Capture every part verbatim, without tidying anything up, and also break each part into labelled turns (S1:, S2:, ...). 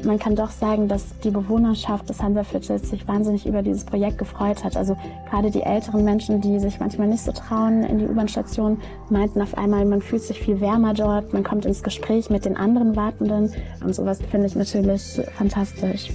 S1: man kann doch sagen, dass die Bewohnerschaft des Hansaviertels sich wahnsinnig über dieses Projekt gefreut hat. Also gerade die älteren Menschen, die sich manchmal nicht so trauen in die U-Bahn-Station, meinten auf einmal, man fühlt sich viel wärmer dort, man kommt ins Gespräch mit den anderen Wartenden und sowas finde ich natürlich fantastisch.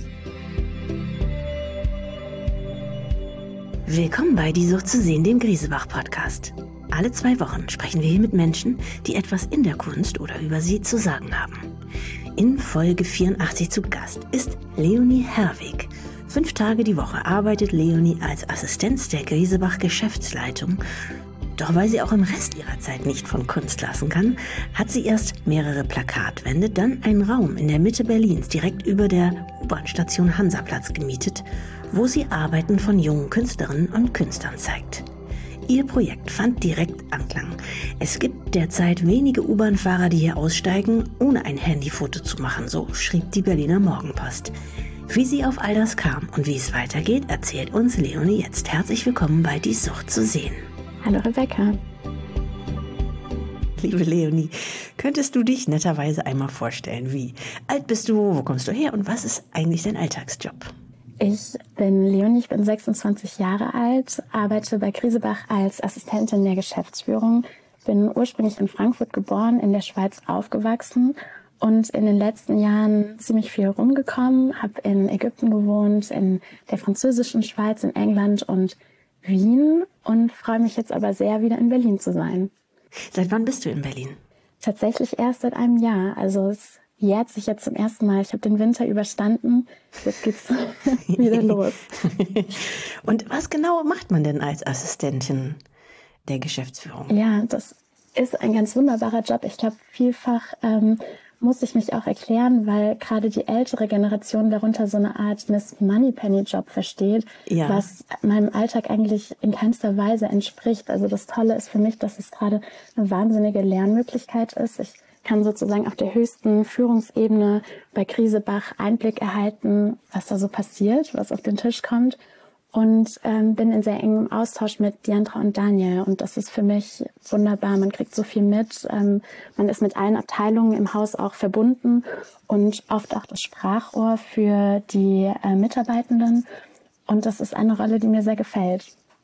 S2: Willkommen bei Die Sucht zu sehen, dem Griesebach-Podcast. Alle zwei Wochen sprechen wir hier mit Menschen, die etwas in der Kunst oder über sie zu sagen haben. In Folge vierundachtzig zu Gast ist Leonie Herwig. Fünf Tage die Woche arbeitet Leonie als Assistenz der Griesebach-Geschäftsleitung. Doch weil sie auch im Rest ihrer Zeit nicht von Kunst lassen kann, hat sie erst mehrere Plakatwände, dann einen Raum in der Mitte Berlins direkt über der U-Bahn-Station Hansaplatz gemietet, wo sie Arbeiten von jungen Künstlerinnen und Künstlern zeigt. Ihr Projekt fand direkt Anklang. Es gibt derzeit wenige U-Bahn-Fahrer, die hier aussteigen, ohne ein Handyfoto zu machen, so schrieb die Berliner Morgenpost. Wie sie auf all das kam und wie es weitergeht, erzählt uns Leonie jetzt. Herzlich willkommen bei Die Sucht zu sehen.
S1: Hallo Rebecca.
S2: Liebe Leonie, könntest du dich netterweise einmal vorstellen, wie alt bist du, wo kommst du her und was ist eigentlich dein Alltagsjob?
S1: Ich bin Leonie, ich bin sechsundzwanzig Jahre alt, arbeite bei Griesebach als Assistentin der Geschäftsführung, bin ursprünglich in Frankfurt geboren, in der Schweiz aufgewachsen und in den letzten Jahren ziemlich viel rumgekommen, habe in Ägypten gewohnt, in der französischen Schweiz, in England und Wien und freue mich jetzt aber sehr, wieder in Berlin zu sein.
S2: Seit wann bist du in Berlin?
S1: Tatsächlich erst seit einem Jahr, also es jährt sich jetzt zum ersten Mal. Ich habe den Winter überstanden. Jetzt geht's wieder los.
S2: Und was genau macht man denn als Assistentin der Geschäftsführung?
S1: Ja, das ist ein ganz wunderbarer Job. Ich glaube, vielfach ähm, muss ich mich auch erklären, weil gerade die ältere Generation darunter so eine Art Miss Moneypenny-Job versteht, ja, was meinem Alltag eigentlich in keinster Weise entspricht. Also das Tolle ist für mich, dass es gerade eine wahnsinnige Lernmöglichkeit ist. Ich kann sozusagen auf der höchsten Führungsebene bei Griesebach Einblick erhalten, was da so passiert, was auf den Tisch kommt. Und ähm, bin in sehr engem Austausch mit Diandra und Daniel. Und das ist für mich wunderbar. Man kriegt so viel mit. Ähm, man ist mit allen Abteilungen im Haus auch verbunden und oft auch das Sprachrohr für die äh, Mitarbeitenden. Und das ist eine Rolle, die mir sehr gefällt.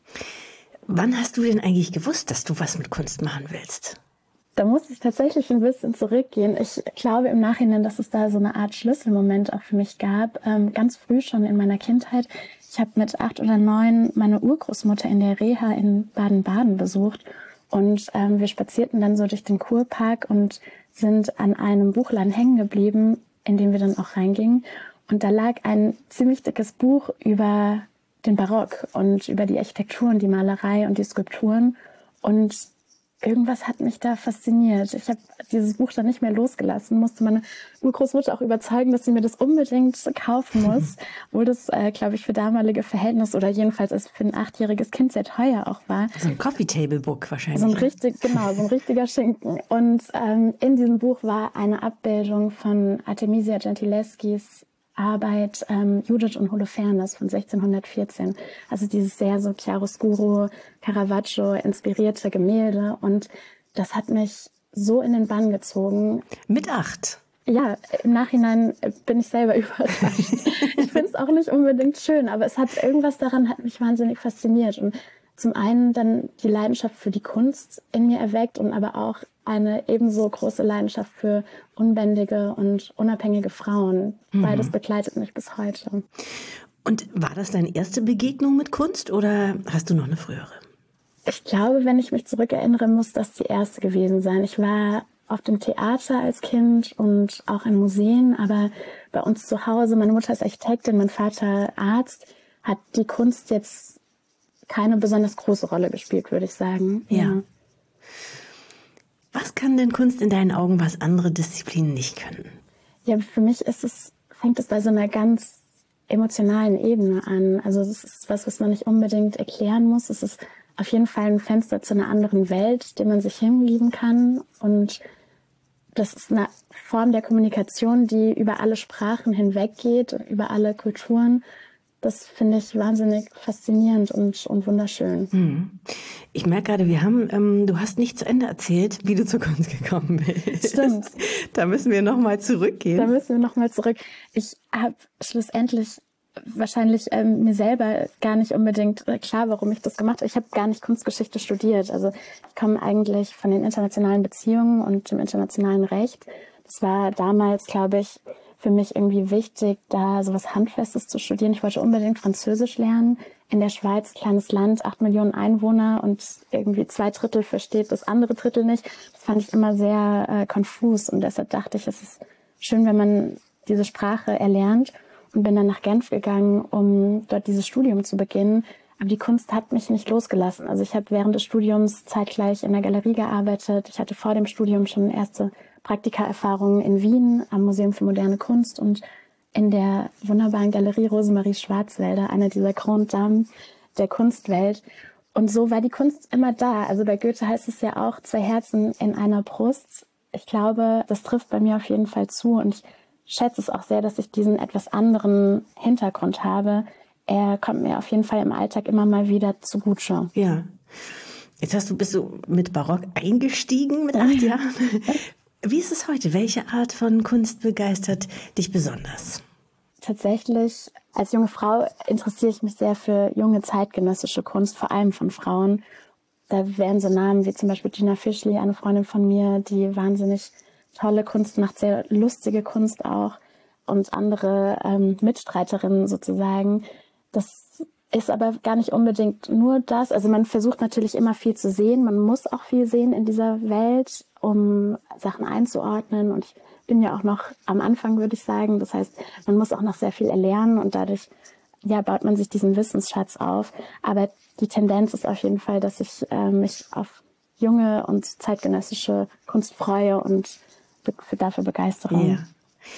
S2: Wann hast du denn eigentlich gewusst, dass du was mit Kunst machen willst?
S1: Da muss ich tatsächlich ein bisschen zurückgehen. Ich glaube im Nachhinein, dass es da so eine Art Schlüsselmoment auch für mich gab. Ähm, ganz früh schon in meiner Kindheit. Ich habe mit acht oder neun meine Urgroßmutter in der Reha in Baden-Baden besucht. Und ähm, wir spazierten dann so durch den Kurpark und sind an einem Buchladen hängen geblieben, in dem wir dann auch reingingen. Und da lag ein ziemlich dickes Buch über den Barock und über die Architektur und die Malerei und die Skulpturen. Und irgendwas hat mich da fasziniert. Ich habe dieses Buch dann nicht mehr losgelassen, musste meine Urgroßmutter auch überzeugen, dass sie mir das unbedingt kaufen muss, obwohl das, äh, glaube ich, für damalige Verhältnisse oder jedenfalls als für ein achtjähriges Kind sehr teuer auch war.
S2: So ein Coffee-Table-Book wahrscheinlich.
S1: So ein richtig, genau, so ein richtiger Schinken. Und ähm, in diesem Buch war eine Abbildung von Artemisia Gentileschis Arbeit ähm, Judith und Holofernes von sechzehnhundertvierzehn. Also dieses sehr so chiaroscuro, Caravaggio inspirierte Gemälde. Und das hat mich so in den Bann gezogen.
S2: Mit acht?
S1: Ja, im Nachhinein bin ich selber überrascht. Ich finde es auch nicht unbedingt schön, aber es hat irgendwas daran, hat mich wahnsinnig fasziniert. Und zum einen dann die Leidenschaft für die Kunst in mir erweckt und aber auch eine ebenso große Leidenschaft für unbändige und unabhängige Frauen. Mhm. Beides begleitet mich bis heute.
S2: Und war das deine erste Begegnung mit Kunst oder hast du noch eine frühere?
S1: Ich glaube, wenn ich mich zurückerinnere, muss das die erste gewesen sein. Ich war auf dem Theater als Kind und auch in Museen, aber bei uns zu Hause, meine Mutter ist Architektin, mein Vater Arzt, hat die Kunst jetzt keine besonders große Rolle gespielt, würde ich sagen.
S2: Ja. ja. Was kann denn Kunst in deinen Augen, was andere Disziplinen nicht können?
S1: Ja, für mich ist es, fängt es bei so einer ganz emotionalen Ebene an. Also es ist was, was man nicht unbedingt erklären muss. Es ist auf jeden Fall ein Fenster zu einer anderen Welt, dem man sich hingeben kann. Und das ist eine Form der Kommunikation, die über alle Sprachen hinweggeht, über alle Kulturen. das finde ich wahnsinnig faszinierend und, und wunderschön.
S2: Hm. Ich merke gerade, wir haben, ähm, du hast nicht zu Ende erzählt, wie du zur Kunst gekommen bist.
S1: Stimmt.
S2: Da müssen wir nochmal zurückgehen.
S1: Da müssen wir nochmal zurück. Ich habe schlussendlich wahrscheinlich ähm, mir selber gar nicht unbedingt klar, warum ich das gemacht habe. Ich habe gar nicht Kunstgeschichte studiert. Also ich komme eigentlich von den internationalen Beziehungen und dem internationalen Recht. Das war damals, glaube ich, für mich irgendwie wichtig, da sowas Handfestes zu studieren. Ich wollte unbedingt Französisch lernen. In der Schweiz, kleines Land, acht Millionen Einwohner und irgendwie zwei Drittel versteht das andere Drittel nicht. Das fand ich immer sehr äh, konfus und deshalb dachte ich, es ist schön, wenn man diese Sprache erlernt. Und bin dann nach Genf gegangen, um dort dieses Studium zu beginnen. Aber die Kunst hat mich nicht losgelassen. Also ich habe während des Studiums zeitgleich in der Galerie gearbeitet. Ich hatte vor dem Studium schon erste Praktikaerfahrungen in Wien am Museum für moderne Kunst und in der wunderbaren Galerie Rosemarie Schwarzwälder, einer dieser Grand Dames der Kunstwelt. Und so war die Kunst immer da. Also bei Goethe heißt es ja auch, zwei Herzen in einer Brust. Ich glaube, das trifft bei mir auf jeden Fall zu und ich schätze es auch sehr, dass ich diesen etwas anderen Hintergrund habe. Er kommt mir auf jeden Fall im Alltag immer mal wieder zugute.
S2: Ja. Jetzt hast du, bist du mit Barock eingestiegen mit acht Jahren. Wie ist es heute? Welche Art von Kunst begeistert dich besonders?
S1: Tatsächlich, als junge Frau interessiere ich mich sehr für junge zeitgenössische Kunst, vor allem von Frauen. Da wären so Namen wie zum Beispiel Gina Fischli, eine Freundin von mir, die wahnsinnig tolle Kunst macht, sehr lustige Kunst auch und andere ähm, Mitstreiterinnen sozusagen. Das ist aber gar nicht unbedingt nur das. Also man versucht natürlich immer viel zu sehen. Man muss auch viel sehen in dieser Welt, um Sachen einzuordnen. Und ich bin ja auch noch am Anfang, würde ich sagen. Das heißt, man muss auch noch sehr viel erlernen und dadurch ja, baut man sich diesen Wissensschatz auf. Aber die Tendenz ist auf jeden Fall, dass ich äh, mich auf junge und zeitgenössische Kunst freue und für dafür Begeisterung.
S2: Ja.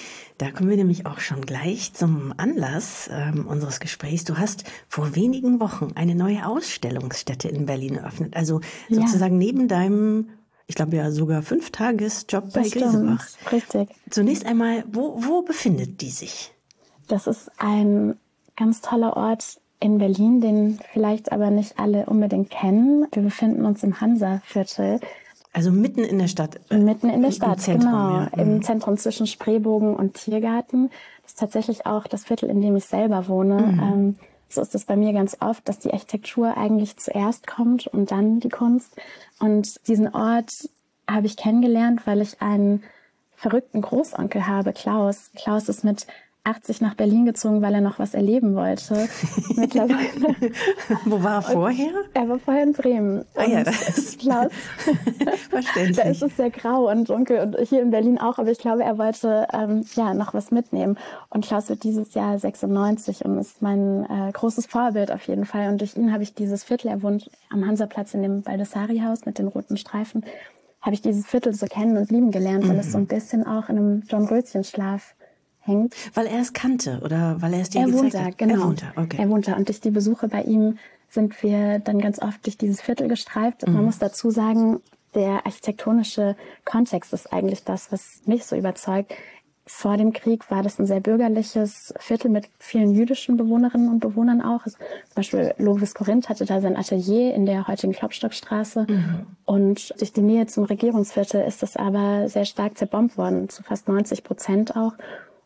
S2: Da kommen wir nämlich auch schon gleich zum Anlass ähm, unseres Gesprächs. Du hast vor wenigen Wochen eine neue Ausstellungsstätte in Berlin eröffnet. Also sozusagen ja. neben deinem, ich glaube ja sogar Fünftagesjob bei Griesebach.
S1: Richtig.
S2: Zunächst einmal, wo, wo befindet die sich?
S1: Das ist ein ganz toller Ort in Berlin, den vielleicht aber nicht alle unbedingt kennen. Wir befinden uns im Hansa-Viertel.
S2: Also mitten in der Stadt?
S1: Mitten in der Stadt,
S2: im Zentrum,
S1: genau.
S2: Ja.
S1: Im Zentrum zwischen Spreebogen und Tiergarten. Das ist tatsächlich auch das Viertel, in dem ich selber wohne. Mhm. Ähm, so ist es bei mir ganz oft, dass die Architektur eigentlich zuerst kommt und dann die Kunst. Und diesen Ort habe ich kennengelernt, weil ich einen verrückten Großonkel habe, Klaus. Klaus ist mit achtzig nach Berlin gezogen, weil er noch was erleben wollte. Mittlerweile.
S2: Wo war er vorher?
S1: Und er war vorher in Bremen.
S2: Ah ja, das ist
S1: Klaus.
S2: Verständlich.
S1: Da ist es sehr grau und dunkel und hier in Berlin auch, aber ich glaube, er wollte ähm, ja noch was mitnehmen. Und Klaus wird dieses Jahr sechsundneunzig und ist mein äh, großes Vorbild auf jeden Fall. Und durch ihn habe ich dieses Viertel, er wohnt am Hansaplatz in dem Baldessari-Haus mit den roten Streifen, habe ich dieses Viertel so kennen und lieben gelernt, mhm. weil es so ein bisschen auch in einem Dornröschenschlaf hängt.
S2: Weil er es kannte oder weil er es dir
S1: er
S2: gezeigt
S1: wohnt
S2: hat?
S1: Da, genau.
S2: Er wohnt da, okay.
S1: Er wohnt da. Und durch die Besuche bei ihm sind wir dann ganz oft durch dieses Viertel gestreift. Mhm. Man muss dazu sagen, der architektonische Kontext ist eigentlich das, was mich so überzeugt. Vor dem Krieg war das ein sehr bürgerliches Viertel mit vielen jüdischen Bewohnerinnen und Bewohnern auch. Also zum Beispiel Lovis Corinth hatte da sein Atelier in der heutigen Klopstockstraße. Mhm. Und durch die Nähe zum Regierungsviertel ist das aber sehr stark zerbombt worden, zu fast neunzig Prozent auch.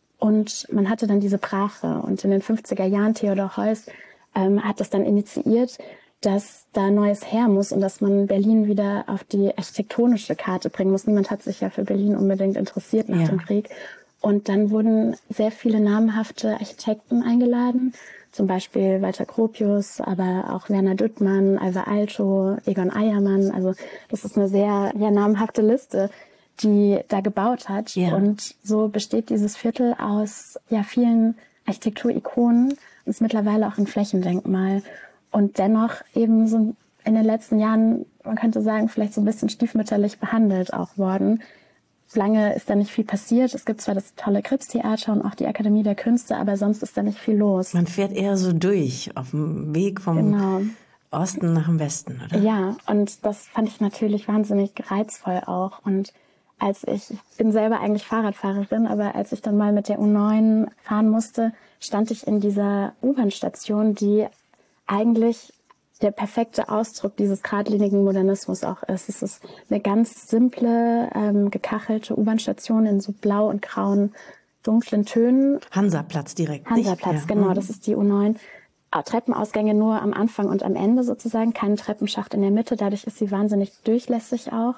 S1: Und man hatte dann diese Brache. Und in den fünfziger Jahren, Theodor Heuss ähm, hat das dann initiiert, dass da Neues her muss und dass man Berlin wieder auf die architektonische Karte bringen muss. Niemand hat sich ja für Berlin unbedingt interessiert nach ja. dem Krieg. Und dann wurden sehr viele namhafte Architekten eingeladen, zum Beispiel Walter Gropius, aber auch Werner Düttmann, Alvar Aalto, Egon Eiermann. Also das ist eine sehr ja, namhafte Liste, die da gebaut hat.
S2: Ja.
S1: Und so besteht dieses Viertel aus ja vielen Architekturikonen und ist mittlerweile auch ein Flächendenkmal. Und dennoch eben so in den letzten Jahren, man könnte sagen, vielleicht so ein bisschen stiefmütterlich behandelt auch worden. Lange ist da nicht viel passiert. Es gibt zwar das tolle Krippstheater und auch die Akademie der Künste, aber sonst ist da nicht viel los.
S2: Man fährt eher so durch, auf dem Weg vom genau. Osten nach dem Westen, oder?
S1: Ja, und das fand ich natürlich wahnsinnig reizvoll auch. Und als ich, ich bin selber eigentlich Fahrradfahrerin, aber als ich dann mal mit der U neun fahren musste, stand ich in dieser U-Bahn-Station, die eigentlich der perfekte Ausdruck dieses geradlinigen Modernismus auch ist. Es ist eine ganz simple, ähm, gekachelte U-Bahn-Station in so blau und grauen, dunklen Tönen.
S2: Hansaplatz direkt.
S1: Hansaplatz,
S2: ja.
S1: genau,
S2: Mhm.
S1: das ist die U neun. Treppenausgänge nur am Anfang und am Ende sozusagen, kein Treppenschacht in der Mitte. Dadurch ist sie wahnsinnig durchlässig auch.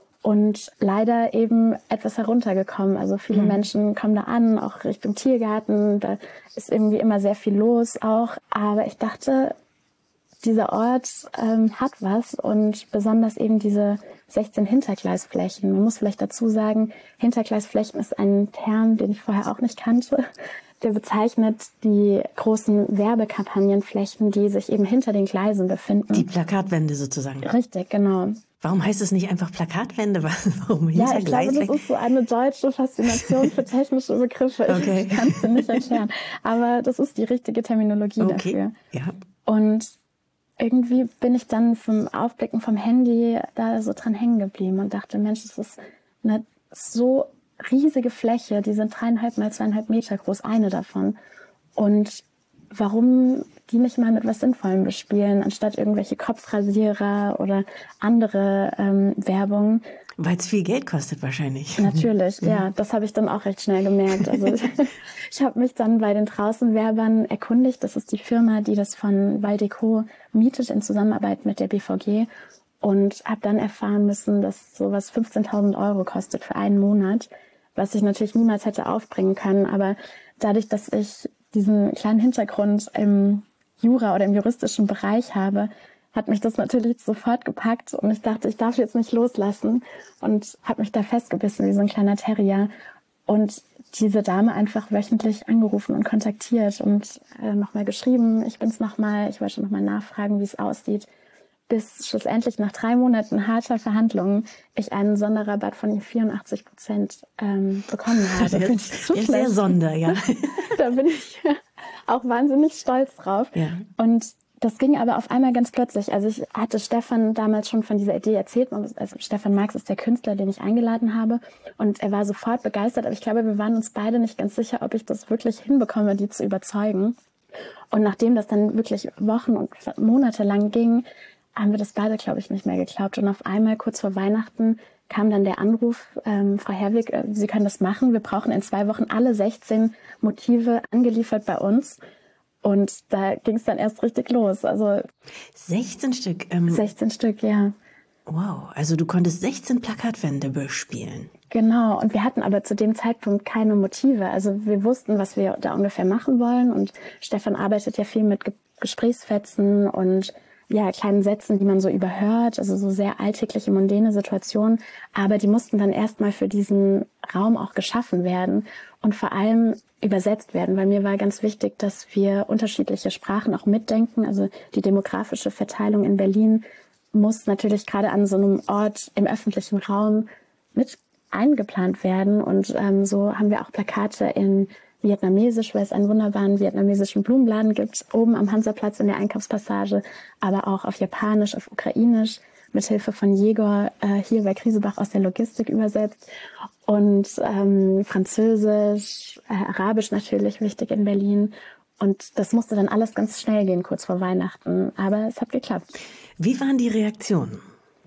S1: Und leider eben etwas heruntergekommen. Also viele mhm. Menschen kommen da an, auch Richtung Tiergarten. Da ist irgendwie immer sehr viel los auch. Aber ich dachte, dieser Ort ähm, hat was und besonders eben diese sechzehn Hintergleisflächen. Man muss vielleicht dazu sagen, Hintergleisflächen ist ein Term, den ich vorher auch nicht kannte. Der bezeichnet die großen Werbekampagnenflächen, die sich eben hinter den Gleisen befinden.
S2: Die Plakatwände sozusagen.
S1: Richtig, genau.
S2: Warum heißt es nicht einfach Plakatwände? Warum
S1: ja, ich glaube, das ist so eine deutsche Faszination für technische Begriffe.
S2: Okay.
S1: Ich kann es dir nicht erklären. Aber das ist die richtige Terminologie
S2: okay.
S1: dafür.
S2: Ja.
S1: Und irgendwie bin ich dann vom Aufblicken vom Handy da so dran hängen geblieben und dachte, Mensch, das ist eine so riesige Fläche, die sind dreieinhalb mal zweieinhalb Meter groß, eine davon. Und warum die nicht mal mit was Sinnvollem bespielen, anstatt irgendwelche Kopfrasierer oder andere ähm, Werbung.
S2: Weil es viel Geld kostet wahrscheinlich.
S1: Natürlich, ja, das habe ich dann auch recht schnell gemerkt. Also ich, ich habe mich dann bei den Draußenwerbern erkundigt. Das ist die Firma, die das von Valdeco mietet in Zusammenarbeit mit der B V G. Und habe dann erfahren müssen, dass sowas fünfzehntausend Euro kostet für einen Monat, was ich natürlich niemals hätte aufbringen können. Aber dadurch, dass ich diesen kleinen Hintergrund im Jura oder im juristischen Bereich habe, hat mich das natürlich sofort gepackt und ich dachte, ich darf jetzt nicht loslassen und habe mich da festgebissen wie so ein kleiner Terrier und diese Dame einfach wöchentlich angerufen und kontaktiert und äh, nochmal geschrieben, ich bin's nochmal, ich wollte nochmal nachfragen, wie es aussieht, bis schlussendlich nach drei Monaten harter Verhandlungen ich einen Sonderrabatt von vierundachtzig Prozent ähm, bekommen habe.
S2: Das
S1: bin ich so
S2: ist sehr Sonder, ja.
S1: Da bin ich auch wahnsinnig stolz drauf.
S2: Ja.
S1: Und das ging aber auf einmal ganz plötzlich. Also ich hatte Stefan damals schon von dieser Idee erzählt. Also Stefan Marx ist der Künstler, den ich eingeladen habe. Und er war sofort begeistert. Aber ich glaube, wir waren uns beide nicht ganz sicher, ob ich das wirklich hinbekomme, die zu überzeugen. Und nachdem das dann wirklich Wochen und Monate lang ging, haben wir das beide, glaube ich, nicht mehr geglaubt. Und auf einmal, kurz vor Weihnachten, kam dann der Anruf, ähm, Frau Herwig, äh, Sie können das machen. Wir brauchen in zwei Wochen alle sechzehn Motive angeliefert bei uns. Und da ging es dann erst richtig los. Also
S2: sechzehn Stück? Ähm,
S1: sechzehn Stück, ja.
S2: Wow, also du konntest sechzehn Plakatwände bespielen.
S1: Genau, und wir hatten aber zu dem Zeitpunkt keine Motive. Also wir wussten, was wir da ungefähr machen wollen. Und Stefan arbeitet ja viel mit Ge- Gesprächsfetzen und ja, kleinen Sätzen, die man so überhört, also so sehr alltägliche, mundäne Situationen. Aber die mussten dann erstmal für diesen Raum auch geschaffen werden und vor allem übersetzt werden, weil mir war ganz wichtig, dass wir unterschiedliche Sprachen auch mitdenken. Also die demografische Verteilung in Berlin muss natürlich gerade an so einem Ort im öffentlichen Raum mit eingeplant werden. Und ähm, so haben wir auch Plakate in Vietnamesisch, weil es einen wunderbaren vietnamesischen Blumenladen gibt, oben am Hansaplatz in der Einkaufspassage, aber auch auf Japanisch, auf Ukrainisch, mit Hilfe von Jegor äh, hier bei Griesebach aus der Logistik übersetzt und ähm, Französisch, äh, Arabisch natürlich, wichtig in Berlin. Und das musste dann alles ganz schnell gehen, kurz vor Weihnachten, aber es hat geklappt.
S2: Wie waren die Reaktionen?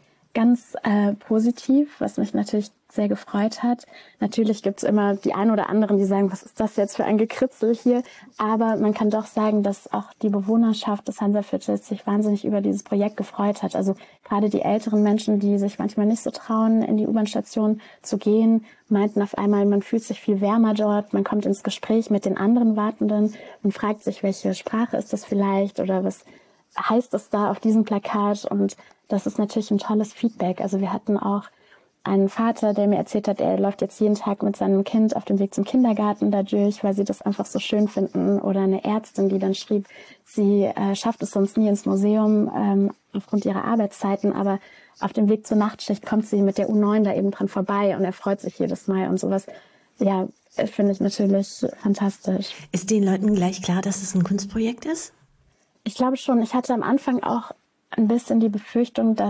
S1: Ganz äh, positiv, was mich natürlich sehr gefreut hat. Natürlich gibt's immer die einen oder anderen, die sagen, was ist das jetzt für ein Gekritzel hier? Aber man kann doch sagen, dass auch die Bewohnerschaft des Hansaviertels sich wahnsinnig über dieses Projekt gefreut hat. Also gerade die älteren Menschen, die sich manchmal nicht so trauen, in die U-Bahn-Station zu gehen, meinten auf einmal, man fühlt sich viel wärmer dort, man kommt ins Gespräch mit den anderen Wartenden und fragt sich, welche Sprache ist das vielleicht oder was heißt das da auf diesem Plakat? Und das ist natürlich ein tolles Feedback. Also wir hatten auch einen Vater, der mir erzählt hat, er läuft jetzt jeden Tag mit seinem Kind auf dem Weg zum Kindergarten dadurch, weil sie das einfach so schön finden. Oder eine Ärztin, die dann schrieb, sie äh, schafft es sonst nie ins Museum ähm, aufgrund ihrer Arbeitszeiten, aber auf dem Weg zur Nachtschicht kommt sie mit der U neun da eben dran vorbei und er freut sich jedes Mal und sowas. Ja, finde ich natürlich fantastisch.
S2: Ist den Leuten gleich klar, dass es ein Kunstprojekt ist?
S1: Ich glaube schon. Ich hatte am Anfang auch ein bisschen die Befürchtung, dass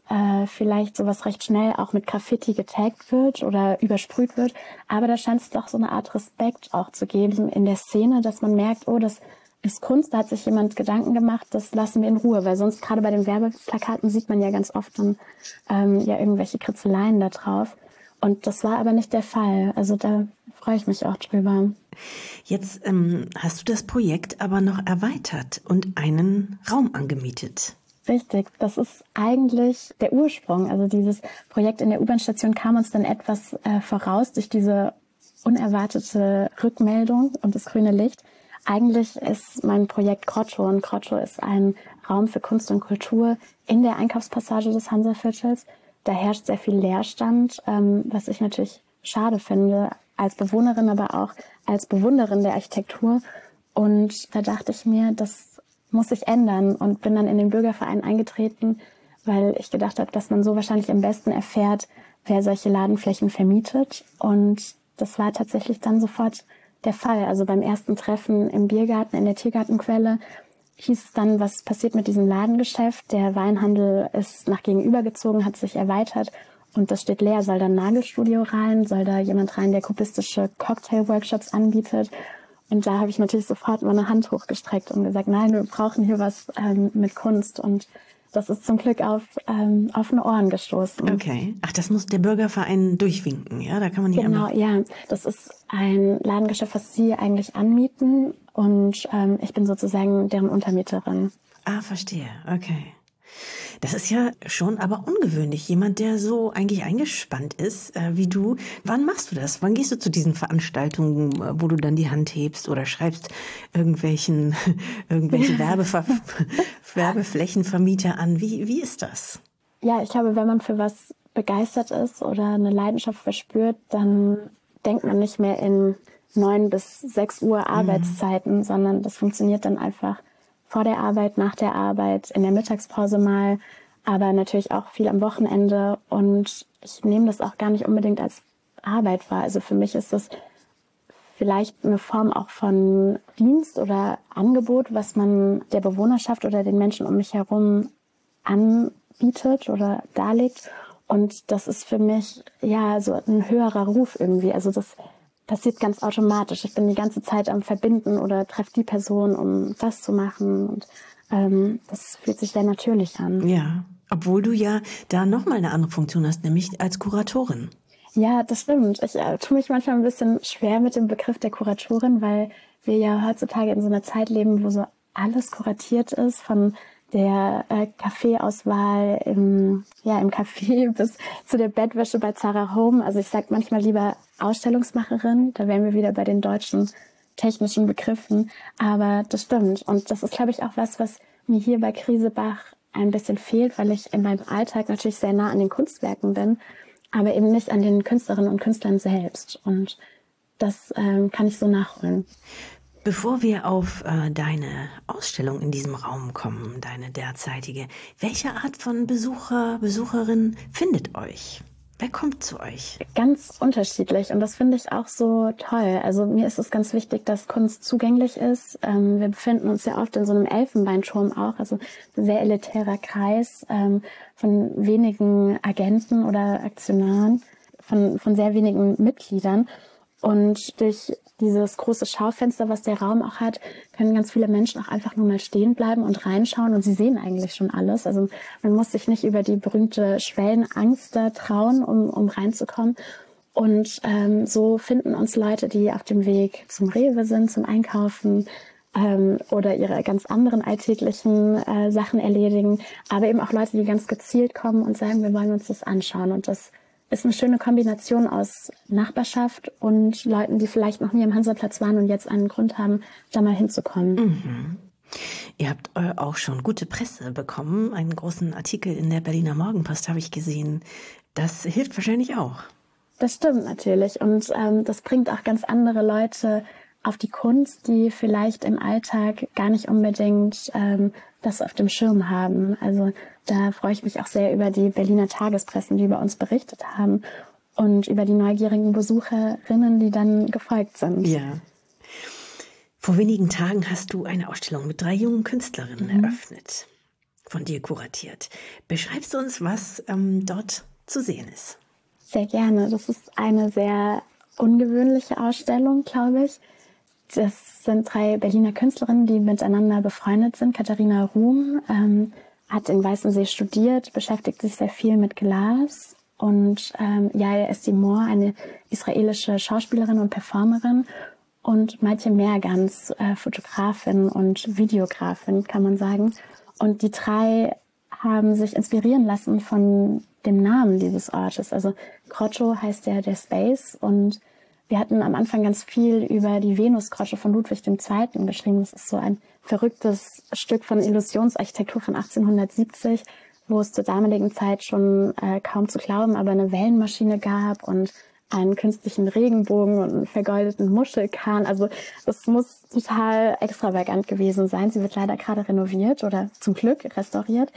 S1: äh, vielleicht sowas recht schnell auch mit Graffiti getaggt wird oder übersprüht wird. Aber da scheint es doch so eine Art Respekt auch zu geben in der Szene, dass man merkt, oh, das ist Kunst, da hat sich jemand Gedanken gemacht, das lassen wir in Ruhe. Weil sonst gerade bei den Werbeplakaten sieht man ja ganz oft dann ähm, ja irgendwelche Kritzeleien da drauf. Und das war aber nicht der Fall. Also da freue ich mich auch drüber.
S2: Jetzt ähm, hast du das Projekt aber noch erweitert und einen Raum angemietet.
S1: Richtig, das ist eigentlich der Ursprung. Also dieses Projekt in der U-Bahn-Station kam uns dann etwas äh, voraus durch diese unerwartete Rückmeldung und das grüne Licht. Eigentlich ist mein Projekt Grotto und Grotto ist ein Raum für Kunst und Kultur in der Einkaufspassage des Hansaviertels. Da herrscht sehr viel Leerstand, ähm, was ich natürlich schade finde, als Bewohnerin, aber auch als Bewunderin der Architektur. Und da dachte ich mir, das muss sich ändern und bin dann in den Bürgerverein eingetreten, weil ich gedacht habe, dass man so wahrscheinlich am besten erfährt, wer solche Ladenflächen vermietet. Und das war tatsächlich dann sofort der Fall. Also beim ersten Treffen im Biergarten, in der Tiergartenquelle, hieß es dann, was passiert mit diesem Ladengeschäft. Der Weinhandel ist nach gegenüber gezogen, hat sich erweitert und das steht leer. Soll da ein Nagelstudio rein? Soll da jemand rein, der kubistische Cocktail-Workshops anbietet? Und da habe ich natürlich sofort meine Hand hochgestreckt und gesagt, nein, wir brauchen hier was ähm, mit Kunst. Und das ist zum Glück auf ähm, offene Ohren gestoßen.
S2: Okay. Ach, das muss der Bürgerverein durchwinken, ja? Da kann man nicht
S1: Genau,
S2: einfach...
S1: ja. Das ist ein Ladengeschäft, was Sie eigentlich anmieten. Und ähm, ich bin sozusagen deren Untermieterin.
S2: Ah, verstehe. Okay. Das ist ja schon aber ungewöhnlich. Jemand, der so eigentlich eingespannt ist äh, wie du. Wann machst du das? Wann gehst du zu diesen Veranstaltungen, äh, wo du dann die Hand hebst oder schreibst irgendwelchen irgendwelche Werbever Werbeflächenvermieter an? Wie, wie ist das?
S1: Ja, ich glaube, wenn man für was begeistert ist oder eine Leidenschaft verspürt, dann denkt man nicht mehr in neun bis sechs Uhr Arbeitszeiten, mhm. sondern das funktioniert dann einfach vor der Arbeit, nach der Arbeit, in der Mittagspause mal, aber natürlich auch viel am Wochenende. Und ich nehme das auch gar nicht unbedingt als Arbeit wahr. Also für mich ist das vielleicht eine Form auch von Dienst oder Angebot, was man der Bewohnerschaft oder den Menschen um mich herum anbietet oder darlegt. Und das ist für mich ja so ein höherer Ruf irgendwie. Also das passiert ganz automatisch. Ich bin die ganze Zeit am Verbinden oder treffe die Person, um das zu machen. Und ähm, das fühlt sich sehr natürlich an.
S2: Ja, obwohl du ja da nochmal eine andere Funktion hast, nämlich als Kuratorin.
S1: Ja, das stimmt. Ich äh, tue mich manchmal ein bisschen schwer mit dem Begriff der Kuratorin, weil wir ja heutzutage in so einer Zeit leben, wo so alles kuratiert ist, von der äh, Kaffeeauswahl im, ja, im Café bis zu der Bettwäsche bei Zara Home. Also ich sag manchmal lieber Ausstellungsmacherin, da wären wir wieder bei den deutschen technischen Begriffen. Aber das stimmt. Und das ist, glaube ich, auch was, was mir hier bei Griesebach ein bisschen fehlt, weil ich in meinem Alltag natürlich sehr nah an den Kunstwerken bin, aber eben nicht an den Künstlerinnen und Künstlern selbst. Und das ähm, kann ich so nachholen.
S2: Bevor wir auf äh, deine Ausstellung in diesem Raum kommen, deine derzeitige, welche Art von Besucher, Besucherin findet euch? Wer kommt zu euch?
S1: Ganz unterschiedlich und das finde ich auch so toll. Also mir ist es ganz wichtig, dass Kunst zugänglich ist. Ähm, wir befinden uns ja oft in so einem Elfenbeinturm auch, also ein sehr elitärer Kreis ähm, von wenigen Agenten oder Aktionären, von, von sehr wenigen Mitgliedern. Und durch dieses große Schaufenster, was der Raum auch hat, können ganz viele Menschen auch einfach nur mal stehen bleiben und reinschauen und sie sehen eigentlich schon alles. Also man muss sich nicht über die berühmte Schwellenangst da trauen, um, um reinzukommen. Und ähm, so finden uns Leute, die auf dem Weg zum Rewe sind, zum Einkaufen ähm, oder ihre ganz anderen alltäglichen äh, Sachen erledigen, aber eben auch Leute, die ganz gezielt kommen und sagen, wir wollen uns das anschauen. Und das ist eine schöne Kombination aus Nachbarschaft und Leuten, die vielleicht noch nie am Hansaplatz waren und jetzt einen Grund haben, da mal hinzukommen.
S2: Mhm. Ihr habt äh, auch schon gute Presse bekommen. Einen großen Artikel in der Berliner Morgenpost habe ich gesehen. Das hilft wahrscheinlich auch.
S1: Das stimmt natürlich. Und ähm, das bringt auch ganz andere Leute auf die Kunst, die vielleicht im Alltag gar nicht unbedingt ähm, das auf dem Schirm haben. Also da freue ich mich auch sehr über die Berliner Tagespressen, die über uns berichtet haben und über die neugierigen Besucherinnen, die dann gefolgt sind.
S2: Ja. Vor wenigen Tagen hast du eine Ausstellung mit drei jungen Künstlerinnen mhm. eröffnet. von dir kuratiert. Beschreibst du uns, was ähm, dort zu sehen ist?
S1: Sehr gerne. Das ist eine sehr ungewöhnliche Ausstellung, glaube ich. Das sind drei Berliner Künstlerinnen, die miteinander befreundet sind. Katharina Ruhm ähm, hat in Weißensee studiert, beschäftigt sich sehr viel mit Glas. Und ähm, Yaya Estimor, eine israelische Schauspielerin und Performerin. Und Maite Mergans, äh, Fotografin und Videografin, kann man sagen. Und die drei haben sich inspirieren lassen von dem Namen dieses Ortes. Also Grotto heißt ja der Space, und wir hatten am Anfang ganz viel über die Venus-Grotto von Ludwig der Zweite geschrieben. Das ist so ein verrücktes Stück von Illusionsarchitektur von achtzehnhundertsiebzig, wo es zur damaligen Zeit schon äh, kaum zu glauben, aber eine Wellenmaschine gab und einen künstlichen Regenbogen und einen vergoldeten Muschelkahn. Also es muss total extravagant gewesen sein. Sie wird leider gerade renoviert oder zum Glück restauriert.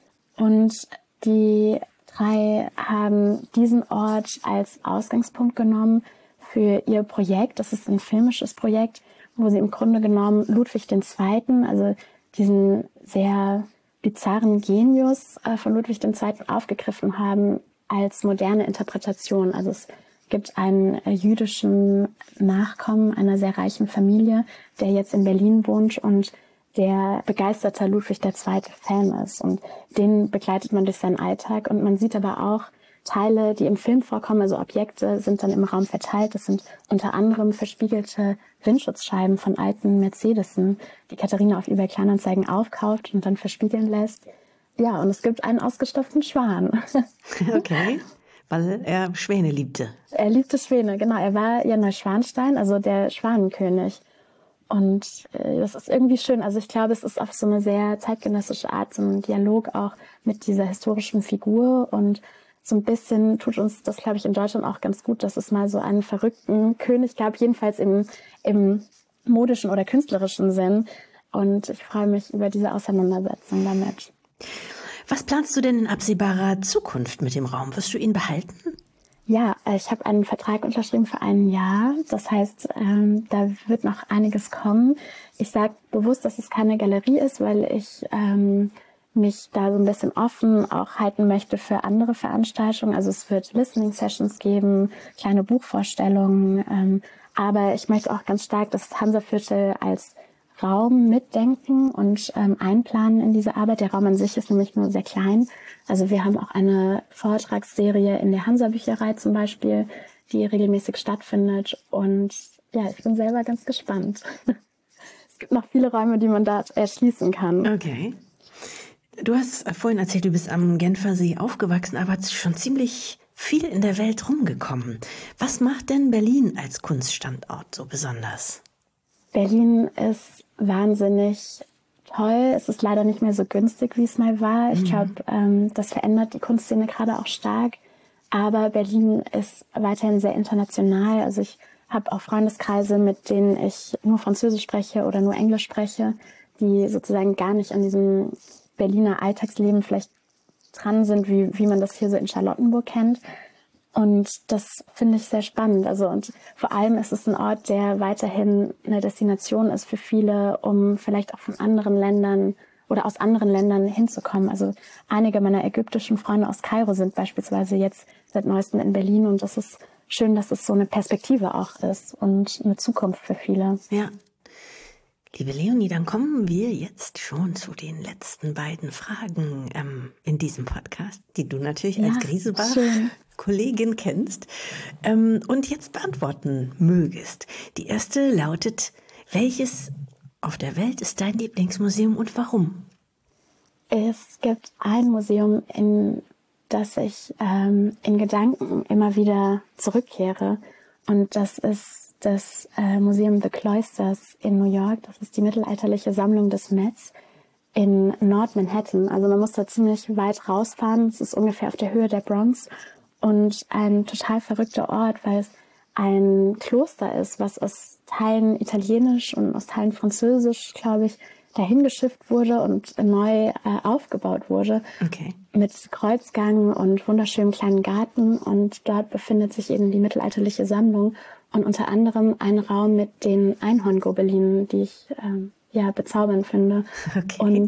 S1: Und die drei haben diesen Ort als Ausgangspunkt genommen für ihr Projekt. Das ist ein filmisches Projekt, wo sie im Grunde genommen Ludwig der Zweite., also diesen sehr bizarren Genius äh, von Ludwig der Zweite. aufgegriffen haben als moderne Interpretation. Also es gibt einen äh, jüdischen Nachkommen einer sehr reichen Familie, der jetzt in Berlin wohnt und der begeisterter Ludwig der Zweite. Fan ist. Und den begleitet man durch seinen Alltag. Und man sieht aber auch Teile, die im Film vorkommen, also Objekte, sind dann im Raum verteilt. Das sind unter anderem verspiegelte Windschutzscheiben von alten Mercedesen, die Katharina auf eBay Kleinanzeigen aufkauft und dann verspiegeln lässt. Ja, und es gibt einen ausgestopften Schwan.
S2: Okay, weil er Schwäne liebte.
S1: Er liebte Schwäne, genau. Er war ja Neuschwanstein, also der Schwanenkönig. Und äh, das ist irgendwie schön. Also ich glaube, es ist auf so eine sehr zeitgenössische Art, so ein Dialog auch mit dieser historischen Figur. Und so ein bisschen tut uns das, glaube ich, in Deutschland auch ganz gut, dass es mal so einen verrückten König gab, jedenfalls im, im modischen oder künstlerischen Sinn. Und ich freue mich über diese Auseinandersetzung damit.
S2: Was planst du denn in absehbarer Zukunft mit dem Raum? Wirst du ihn behalten?
S1: Ja, ich habe einen Vertrag unterschrieben für ein Jahr. Das heißt, ähm, da wird noch einiges kommen. Ich sage bewusst, dass es keine Galerie ist, weil ich ähm, mich da so ein bisschen offen auch halten möchte für andere Veranstaltungen. Also es wird Listening Sessions geben, kleine Buchvorstellungen. Ähm, aber ich möchte auch ganz stark das Hansaviertel als Raum mitdenken und ähm, einplanen in diese Arbeit. Der Raum an sich ist nämlich nur sehr klein. Also wir haben auch eine Vortragsserie in der Hansa-Bücherei zum Beispiel, die regelmäßig stattfindet. Und ja, ich bin selber ganz gespannt. Es gibt noch viele Räume, die man da erschließen kann.
S2: Okay. Du hast vorhin erzählt, du bist am Genfersee aufgewachsen, aber schon ziemlich viel in der Welt rumgekommen. Was macht denn Berlin als Kunststandort so besonders?
S1: Berlin ist wahnsinnig toll. Es ist leider nicht mehr so günstig, wie es mal war. Ich glaube, ähm, das verändert die Kunstszene gerade auch stark. Aber Berlin ist weiterhin sehr international. Also ich habe auch Freundeskreise, mit denen ich nur Französisch spreche oder nur Englisch spreche, die sozusagen gar nicht an diesem Berliner Alltagsleben vielleicht dran sind, wie, wie man das hier so in Charlottenburg kennt. Und das finde ich sehr spannend. Also und vor allem ist es ein Ort, der weiterhin eine Destination ist für viele, um vielleicht auch von anderen Ländern oder aus anderen Ländern hinzukommen. Also einige meiner ägyptischen Freunde aus Kairo sind beispielsweise jetzt seit neuestem in Berlin, und das ist schön, dass es so eine Perspektive auch ist und eine Zukunft für viele.
S2: Ja. Liebe Leonie, dann kommen wir jetzt schon zu den letzten beiden Fragen ähm, in diesem Podcast, die du natürlich als
S1: Ja,
S2: Griesebach-Kollegin kennst ähm, und jetzt beantworten mögest. Die erste lautet: Welches auf der Welt ist dein Lieblingsmuseum und warum?
S1: Es gibt ein Museum, in das ich ähm, in Gedanken immer wieder zurückkehre, und das ist das äh, Museum The Cloisters in New York. Das ist die mittelalterliche Sammlung des Mets in Nord-Manhattan. Also man muss da ziemlich weit rausfahren. Es ist ungefähr auf der Höhe der Bronx und ein total verrückter Ort, weil es ein Kloster ist, was aus Teilen Italienisch und aus Teilen Französisch, glaube ich, dahin geschifft wurde und neu äh, aufgebaut wurde.
S2: Okay. Mit
S1: Kreuzgang und wunderschönem kleinen Garten. Und dort befindet sich eben die mittelalterliche Sammlung. Und unter anderem ein Raum mit den Einhorngobelinen, die ich ähm, ja bezaubernd finde.
S2: Okay.
S1: Und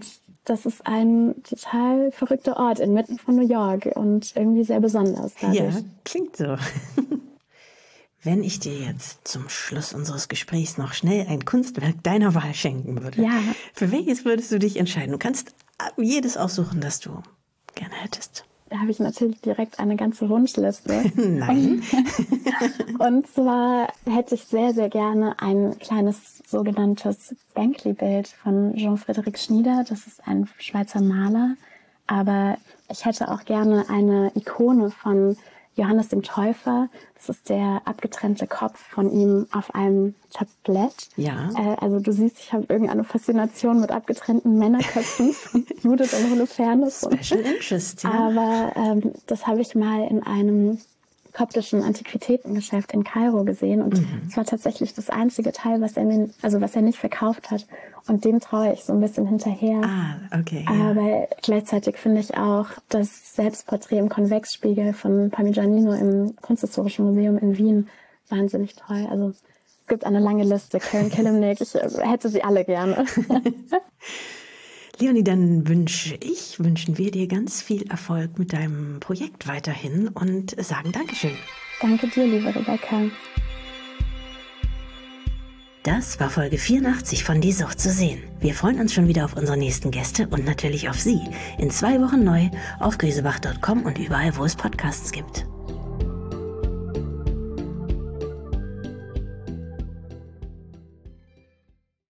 S1: das ist ein total verrückter Ort inmitten von New York und irgendwie sehr besonders dadurch.
S2: Ja, klingt so. Wenn ich dir jetzt zum Schluss unseres Gesprächs noch schnell ein Kunstwerk deiner Wahl schenken würde,
S1: ja.
S2: für welches würdest du dich entscheiden? Du kannst jedes aussuchen, das du gerne hättest.
S1: Da habe ich natürlich direkt eine ganze Wunschliste.
S2: Nein.
S1: Und zwar hätte ich sehr, sehr gerne ein kleines sogenanntes Bänkli-Bild von Jean-Frédéric Schnieder. Das ist ein Schweizer Maler. Aber ich hätte auch gerne eine Ikone von Johannes dem Täufer. Das ist der abgetrennte Kopf von ihm auf einem Tablett.
S2: Ja.
S1: Äh, also du siehst, ich habe irgendeine Faszination mit abgetrennten Männerköpfen von Judith und Holofernes.
S2: Special Interest, ja.
S1: Aber ähm, das habe ich mal in einem koptischen Antiquitätengeschäft in Kairo gesehen und mhm. es war tatsächlich das einzige Teil, was er mir, also was er nicht verkauft hat, und dem traue ich so ein bisschen hinterher.
S2: Ah, okay.
S1: Aber
S2: ja.
S1: gleichzeitig finde ich auch das Selbstporträt im Konvexspiegel von Parmigianino im Kunsthistorischen Museum in Wien wahnsinnig toll. Also es gibt eine lange Liste. Karen Kilimnik, ich hätte sie alle gerne.
S2: Leonie, dann wünsche ich, wünschen wir dir ganz viel Erfolg mit deinem Projekt weiterhin und sagen Dankeschön.
S1: Danke dir, liebe Rebecca.
S2: Das war Folge vierundachtzig von Die Sucht zu sehen. Wir freuen uns schon wieder auf unsere nächsten Gäste und natürlich auf Sie. In zwei Wochen neu auf griesebach punkt com und überall, wo es Podcasts gibt.